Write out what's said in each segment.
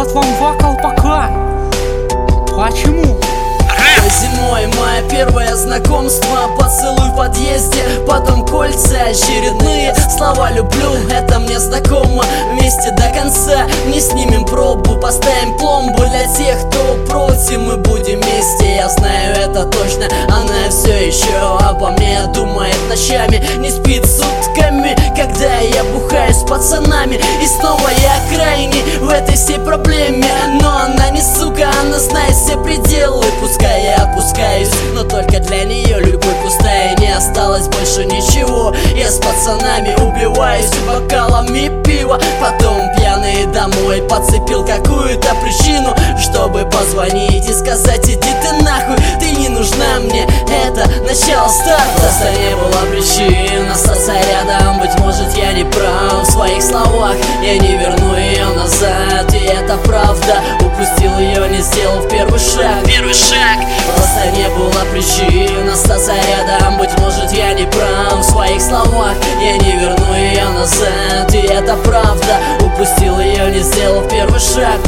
Вот вам вокал пока. Почему? Зимой мое первое знакомство, поцелуй в подъезде, потом кольца, очередные слова люблю, это мне знакомо. Вместе до конца не снимем пробу, поставим пломбу для тех, кто против, мы будем вместе. Я знаю это точно, она все еще обо мне думает ночами, не спит сутками, когда я бухаю с пацанами. И снова я крайний в этой всей проблеме, но она не сука, она знает все пределы. Пускай я опускаюсь, но только для нее любовь пустая, не осталось больше ничего. Я с пацанами убиваюсь бокалами пива, потом пьяный домой подцепил какую-то причину, чтобы позвонить и сказать: иди ты нахуй, ты не нужна мне, это начало старта. Просто не было причин остаться рядом, быть может я не прав в своих словах, я не верну ее назад, и это правда. Упустил ее, не сделав первый шаг. Просто не было причин остаться рядом, быть может я не прав в своих словах, я не верну ее назад, и это правда. Упустил ее, не сделав первый шаг.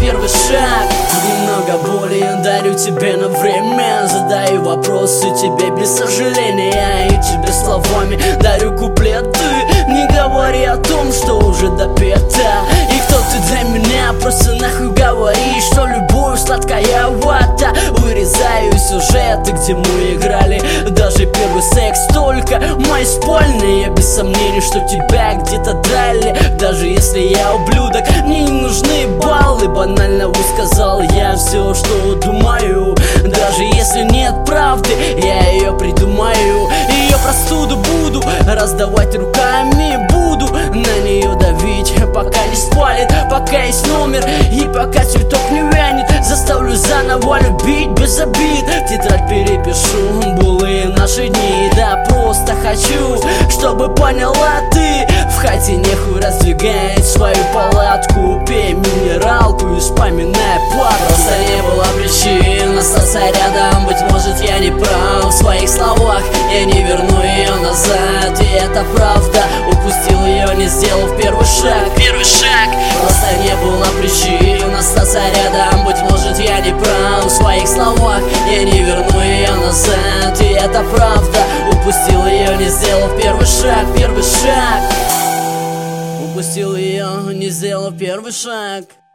Немного боли дарю тебе на время, задаю вопросы тебе без сожаления, и тебе словами дарю куплеты. Не говори о том, что уже допето, и кто ты для меня, просто нахуй говори, что любовь сладкая вата. Вырезаю сюжеты, где мы играли даже первый секс, только мои спальные. Без сомнений, что тебя где-то драли, даже если я ублюдок, мне не нужны баллы. Банально высказал я все, что думаю, даже если нет правды, я ее придумаю. Ее простуду буду раздавать руками, буду на нее давить, пока не спалит, пока есть номер и пока цветок не вянет. Заставлю заново любить без обид, в тетрадь перепишу былые наши дни. Да просто хочу, чтобы поняла ты, в хате нехуй раздвигать свою палатку, пей минералку и вспоминай плату. Просто не было причин остаться рядом, быть может я не прав в своих словах, я не верну ее назад, и это правда. Упустил ее, не сделав первый шаг. Просто не было причин остаться рядом, быть может я не прав в своих словах, я не верну ее назад, и это правда. Упустил ее, не сделав первый шаг. Упустил ее, не сделав первый шаг.